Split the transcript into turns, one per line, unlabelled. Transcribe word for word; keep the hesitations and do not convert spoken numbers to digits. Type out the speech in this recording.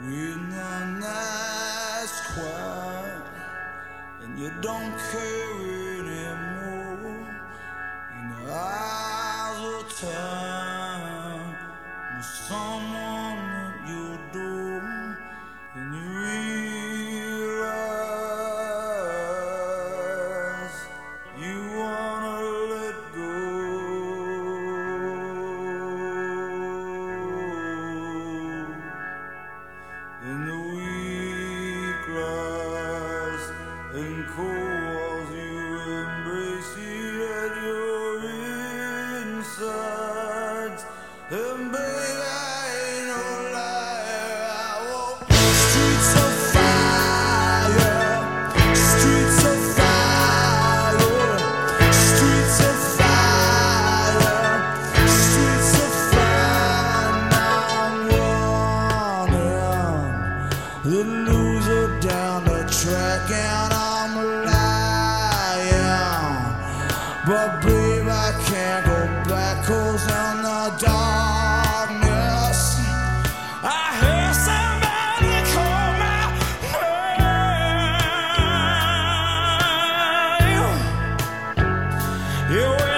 When the night's quiet and you don't care anymore, and your eyes will turn to someone at your door, and you realize you wanna let go. And the weak lies and cold walls you embrace, you at your insides. And baby, I ain't no liar. I walk streets of fire, streets of fire, streets of fire, streets of fire. Now I'm running the loser down the track, and I'm lying. But babe, I can't go back, 'cause in the darkness I hear somebody call my name. Yeah, well,